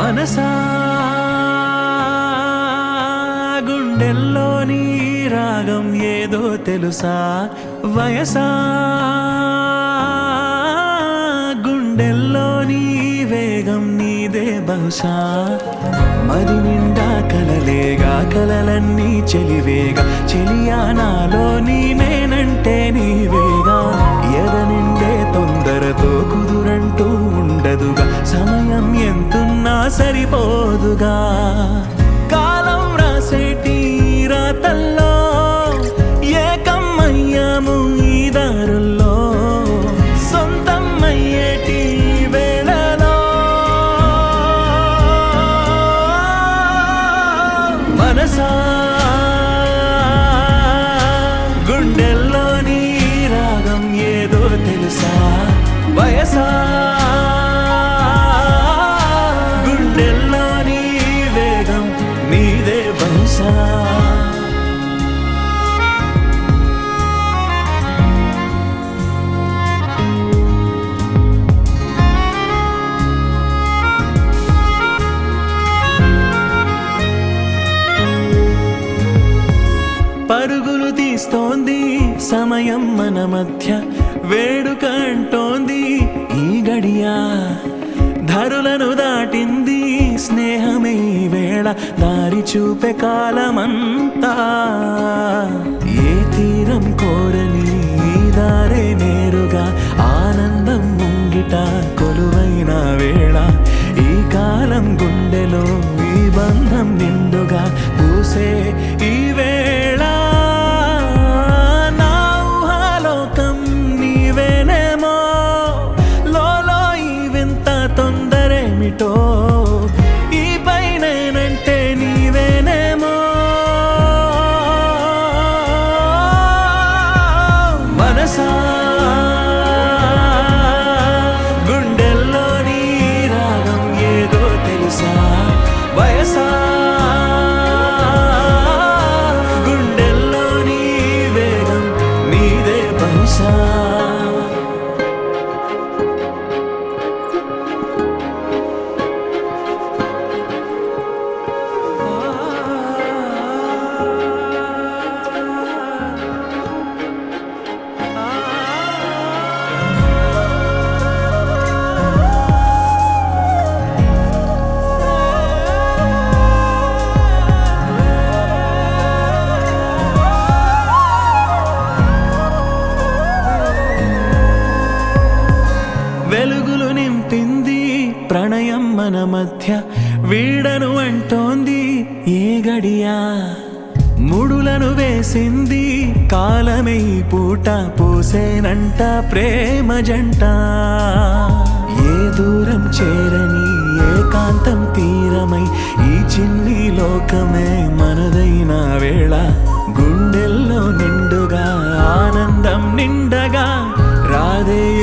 మనసా గుండెల్లోని రాగం ఏదో తెలుసా వయసా గుండెల్లోని వేగం నీదే బహుశా మరి నిండా కలలేగా కలలన్నీ చెలివేగా చెలియా నాలోని నేనంటే నీవేగా ఎద నిండే తొందరతో కుదురంటూ ఉండదుగా సమయం ఎంతున్నా సరిపోదుగా కాలం రాసేటి రాతల్లో ఏకమయ్యాము ఈ దారుల్లో సొంతం అయ్యేటి వేళలో మనసా గుండెల్లోని రాగం ఏదో తెలుసా వయసా గుండెల్లోని వేగం నీదే బహుశా పరుగులు తీస్తోంది సమయం మన మధ్య వేడుక అంటోంది ఈ గడియా ధరులను దాటింది స్నేహమే వేళ దారి చూపే కాలమంతా ఏ తీరం కోరని ఈ దారే నేరుగా ఆనందం ముంగిట కొలువైన వేళ ఈ కాలం గుండెలో ఈ బంధం నిండుగా పూసే ఈ వేళ నా ఊహాలోకం నీవేనేమో లోలో ఈ వింత తొందరేమిటో ఈ పైనేనంటే నీవేనేమో మనసా గుండెల్లోని రాగం ఏదో తెలుసా వయసా గుండెల్లోని వేగం నీదే బహుశా వెలుగులు నింపింది ప్రణయం మన మధ్య వీడను అంటోంది ఏ గడియా ముడులను వేసింది కాలమే ఈ పూట పూసేనంట ప్రేమ జంట ఏ దూరం చేరని ఏకాంతం తీరమై ఈ చిన్ని లోకమే మనదైన వేళ గుండెల్లో నిండుగా ఆనందం నిండగా రాదే